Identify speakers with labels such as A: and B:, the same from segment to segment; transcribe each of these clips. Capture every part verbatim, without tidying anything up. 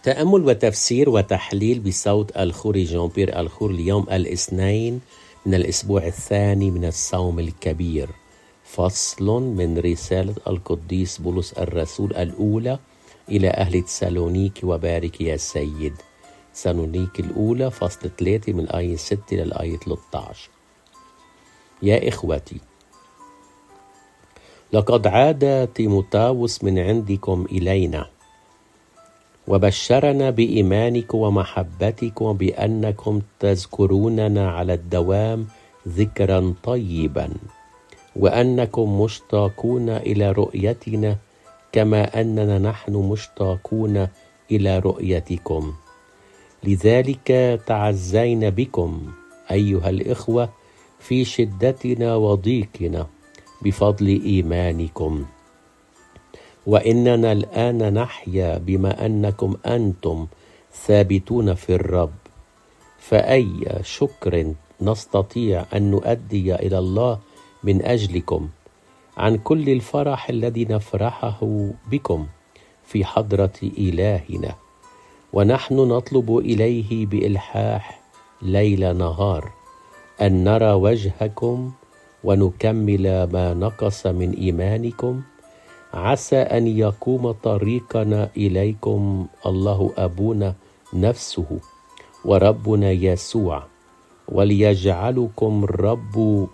A: تأمل وتفسير وتحليل بصوت الخوري جان بيير الخور اليوم الاثنين من الأسبوع الثاني من الصوم الكبير. فصل من رسالة القديس بولس الرسول الأولى إلى أهل تسالونيك وبارك يا سيد. تسالونيك الأولى فصل ثلاثة من آية ستة للآية ثلاثة عشر. يا إخوتي، لقد عاد تيموثاوس من عندكم إلينا وبشرنا بإيمانكم ومحبتكم بأنكم تذكروننا على الدوام ذكرا طيبا، وأنكم مشتاقون إلى رؤيتنا كما أننا نحن مشتاقون إلى رؤيتكم. لذلك تعزينا بكم أيها الإخوة في شدتنا وضيقنا بفضل إيمانكم، وإننا الآن نحيا بما أنكم أنتم ثابتون في الرب. فأي شكر نستطيع أن نؤدي إلى الله من أجلكم عن كل الفرح الذي نفرحه بكم في حضرة إلهنا، ونحن نطلب إليه بإلحاح ليل نهار أن نرى وجهكم ونكمل ما نقص من إيمانكم، عسى أن يقوم طريقنا إليكم الله أبونا نفسه وربنا يسوع، وليجعلكم الرب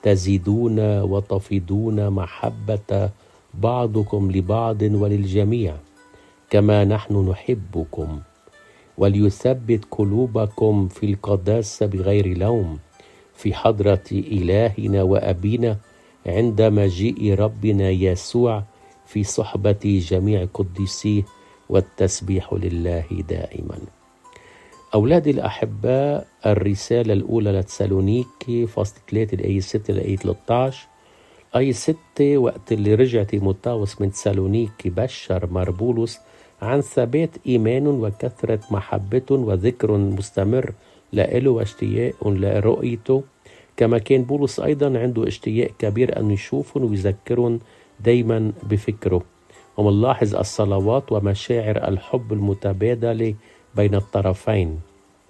A: تزيدون وتفيضون محبة بعضكم لبعض وللجميع كما نحن نحبكم، وليثبت قلوبكم في القداسة بغير لوم في حضرة إلهنا وأبينا عند مجيء ربنا يسوع في صحبة جميع قديسيه، والتسبيح لله دائما. أولادي الأحباء، الرسالة الأولى لتسالونيكي فصل ثلاثة الآية ستة لآية ثلاثة عشر. آية ستة وقت اللي رجع تيموثاوس من تسالونيكي بشر مربولس عن ثبات إيمان وكثرة محبة وذكر مستمر لإله واشتياق لرؤيته، كما كان بولس أيضا عنده اشتياق كبير أن يشوفهم ويذكرهم دايما بفكره. ومنلاحظ الصلوات ومشاعر الحب المتبادلة بين الطرفين.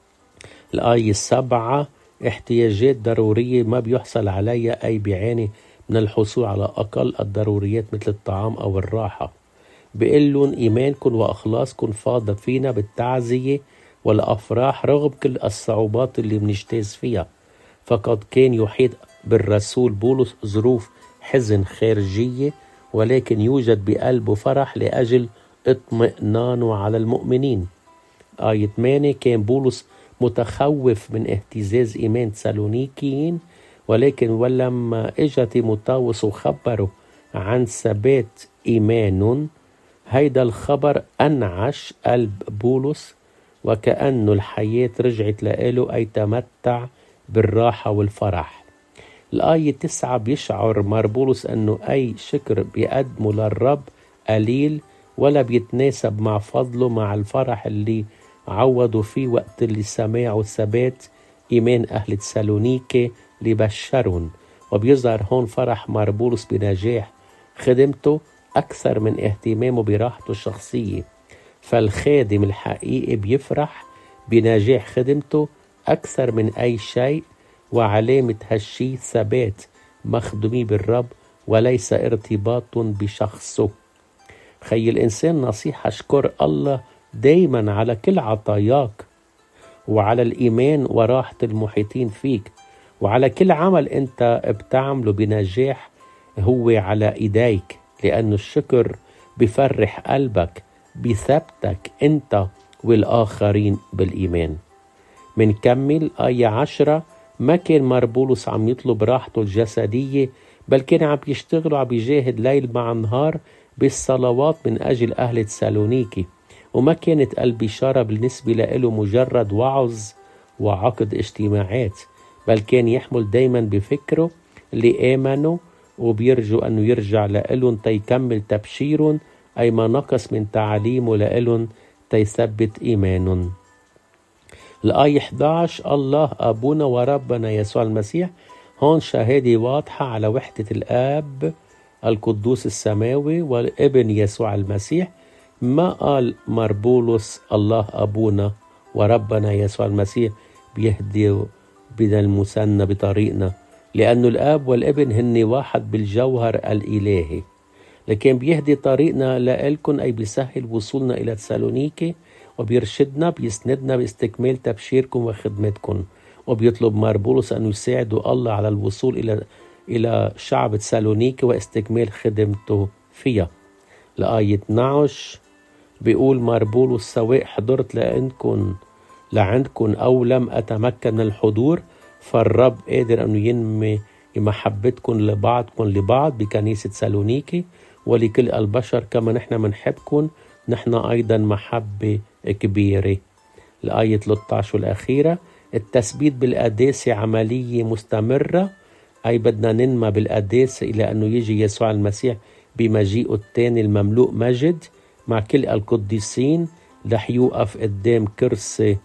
A: الآية السبعة احتياجات ضرورية ما بيحصل عليها أي بيعاني من الحصول على أقل الضروريات مثل الطعام أو الراحة. بيقلن إيمانكم وأخلاصكم فاضت فينا بالتعزية والأفراح رغم كل الصعوبات اللي بنجتاز فيها. فقد كان يحيط بالرسول بولس ظروف حزن خارجية، ولكن يوجد بقلبه فرح لأجل اطمئنانه على المؤمنين. آية ثمانية كان بولس متخوف من اهتزاز إيمان تسالونيكيين، ولكن ولما اجى تيموثاوس وخبره عن ثبات إيمان، هيدا الخبر أنعش قلب بولس وكأنه الحياة رجعت لإله، أي تمتع بالراحة والفرح. الآية تسعة بيشعر مربولس أنه أي شكر بيقدمه للرب قليل ولا بيتناسب مع فضله مع الفرح اللي عوضوا فيه وقت اللي سماعوا ثبات إيمان أهل تسالونيكي لبشرهم. وبيظهر هون فرح مربولس بنجاح خدمته أكثر من اهتمامه براحته الشخصية. فالخادم الحقيقي بيفرح بنجاح خدمته أكثر من أي شيء، وعلامة هالشي ثبات مخدومي بالرب وليس ارتباط بشخصه. خي الإنسان نصيحة اشكر الله دايما على كل عطاياك، وعلى الإيمان وراحة المحيطين فيك، وعلى كل عمل أنت بتعمله بنجاح هو على إيديك، لأن الشكر بفرح قلبك بثبتك أنت والآخرين بالإيمان. منكمل آية عشرة. ما كان مربولس عم يطلب راحته الجسدية، بل كان عم يشتغل وعم يجاهد ليل مع نهار بالصلوات من أجل أهل تسالونيكي. وما كانت البشارة بالنسبة له مجرد وعظ وعقد اجتماعات، بل كان يحمل دايما بفكره اللي آمنوا وبيرجوا أنه يرجع لإلهم تيكمل تبشيرهم، أي ما نقص من تعليمه لإلهم تيثبت إيمانهم. الآية إحدى عشر الله أبونا وربنا يسوع المسيح. هون شهادة واضحة على وحدة الآب القدوس السماوي والابن يسوع المسيح، ما قال مار بولس الله أبونا وربنا يسوع المسيح بيهدي بنا المثنى بطريقنا، لأنه الآب والابن هن واحد بالجوهر الإلهي، لكن بيهدي طريقنا لإلكن أي بيسهل وصولنا إلى تسالونيكي، وبيرشدنا بيسندنا باستكمال تبشيركم وخدمتكم، وبيطلب مار بولس أن يساعدوا الله على الوصول إلى إلى شعب تسالونيكي واستكمال خدمته فيها. لآية اثنعش بيقول مار بولس سواء حضرت لعندكم لعندكم أو لم أتمكن من الحضور، فالرب قادر أنه ينمي محبتكم لبعضكم لبعض بكنيسة تسالونيكي ولكل البشر، كما نحن منحبكم نحن أيضا محبة كبيرة. الآية ثلاثة عشر والأخيرة التثبيت بالقداسة عملية مستمرة، أي بدنا ننمى بالقداسة إلى أنه يجي يسوع المسيح بمجيئه الثاني المملوء مجد مع كل القديسين، رح يوقف قدام كرسي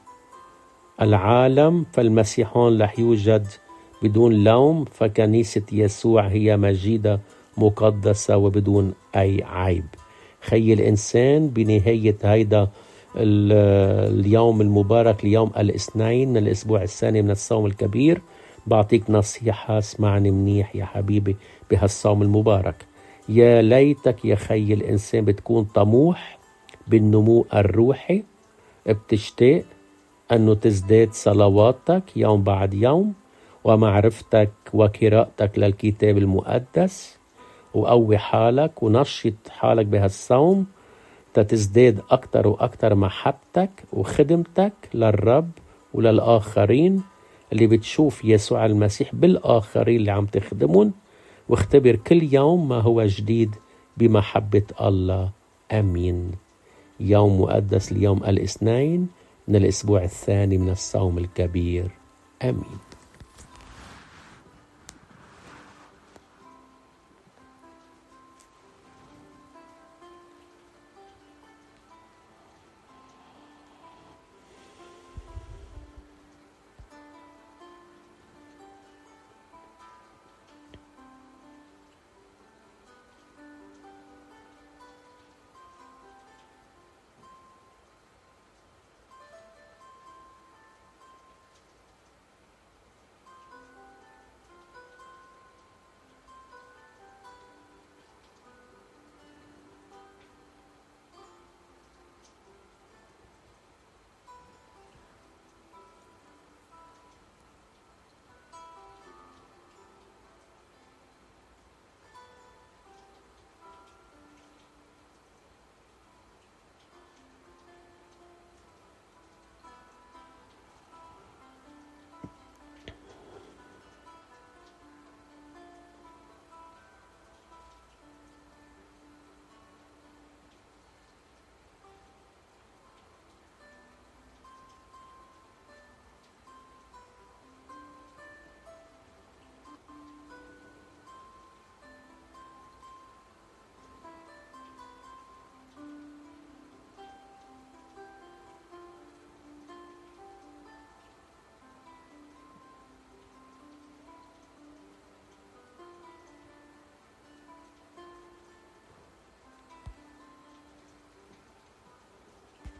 A: العالم، فالمسيحون رح يوجد بدون لوم، فكنيسة يسوع هي مجيدة مقدسة وبدون أي عيب. خي الإنسان بنهاية هيدا اليوم المبارك ليوم الاثنين من الأسبوع الثاني من الصوم الكبير، بعطيك نصيحة، اسمعني منيح يا حبيبي بهالصوم المبارك. يا ليتك يا خي الإنسان بتكون طموح بالنمو الروحي، بتشتاق أنه تزداد صلواتك يوم بعد يوم ومعرفتك وقراءتك للكتاب المقدس، وقوي حالك ونشط حالك بهالصوم تتزداد أكتر وأكتر محبتك وخدمتك للرب وللآخرين اللي بتشوف يسوع المسيح بالآخرين اللي عم تخدمون، واختبر كل يوم ما هو جديد بمحبة الله. أمين. يوم مقدس ليوم الاثنين من الأسبوع الثاني من الصوم الكبير. آمين.